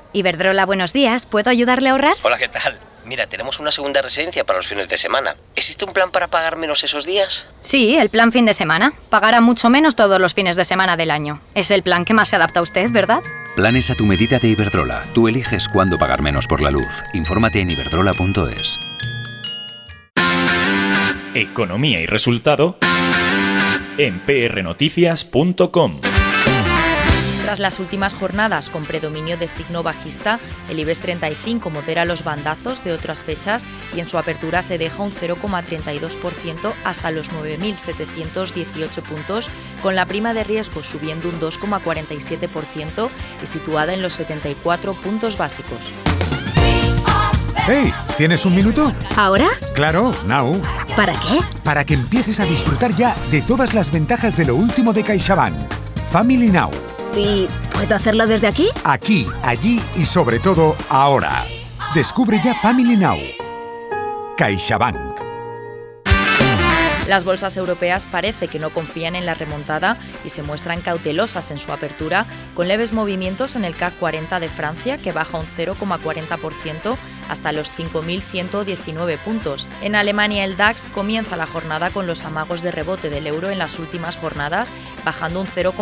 Iberdrola, buenos días. ¿Puedo ayudarle a ahorrar? Hola, ¿qué tal? Mira, tenemos una segunda residencia para los fines de semana. ¿Existe un plan para pagar menos esos días? Sí, el plan fin de semana. Pagará mucho menos todos los fines de semana del año. Es el plan que más se adapta a usted, ¿verdad? Planes a tu medida de Iberdrola. Tú eliges cuándo pagar menos por la luz. Infórmate en iberdrola.es. Economía y resultado en prnoticias.com. Tras las últimas jornadas con predominio de signo bajista, el IBEX 35 modera los bandazos de otras fechas y en su apertura se deja un 0,32% hasta los 9.718 puntos, con la prima de riesgo subiendo un 2,47% y situada en los 74 puntos básicos. ¡Hey! ¿Tienes un minuto? ¿Ahora? Claro, now. ¿Para qué? Para que empieces a disfrutar ya de todas las ventajas de lo último de CaixaBank. Family Now. ¿Y puedo hacerlo desde aquí? Aquí, allí y sobre todo ahora. Descubre ya Family Now. CaixaBank. Las bolsas europeas parece que no confían en la remontada y se muestran cautelosas en su apertura, con leves movimientos en el CAC 40 de Francia, que baja un 0,40% hasta los 5.119 puntos. En Alemania, el DAX comienza la jornada con los amagos de rebote del euro en las últimas jornadas, bajando un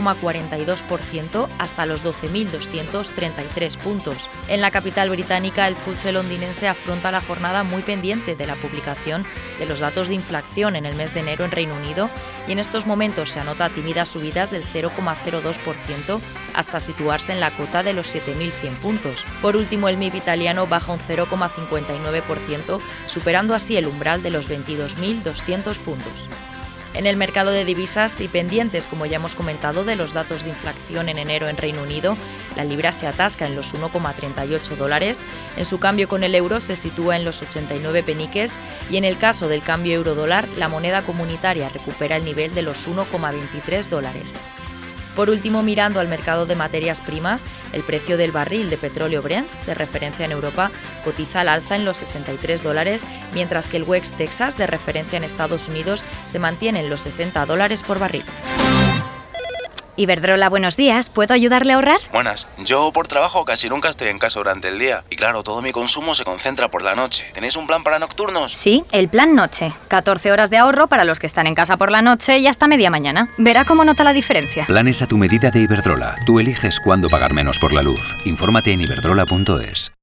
0,42% hasta los 12.233 puntos. En la capital británica, el FTSE londinense afronta la jornada muy pendiente de la publicación de los datos de inflación en el mes de enero en Reino Unido, y en estos momentos se anota tímidas subidas del 0,02% hasta situarse en la cota de los 7.100 puntos. Por último, el MIB italiano baja un 0,59%, superando así el umbral de los 22.200 puntos. En el mercado de divisas y pendientes, como ya hemos comentado, de los datos de inflación en enero en Reino Unido, la libra se atasca en los 1,38 dólares, en su cambio con el euro se sitúa en los 89 peniques y en el caso del cambio euro-dólar, la moneda comunitaria recupera el nivel de los 1,23 dólares. Por último, mirando al mercado de materias primas, el precio del barril de petróleo Brent, de referencia en Europa, cotiza al alza en los 63 dólares, mientras que el West Texas, de referencia en Estados Unidos, se mantiene en los 60 dólares por barril. Iberdrola, buenos días. ¿Puedo ayudarle a ahorrar? Buenas. Yo por trabajo casi nunca estoy en casa durante el día. Y claro, todo mi consumo se concentra por la noche. ¿Tenéis un plan para nocturnos? Sí, el plan noche. 14 horas de ahorro para los que están en casa por la noche y hasta media mañana. Verá cómo nota la diferencia. Planes a tu medida de Iberdrola. Tú eliges cuándo pagar menos por la luz. Infórmate en iberdrola.es.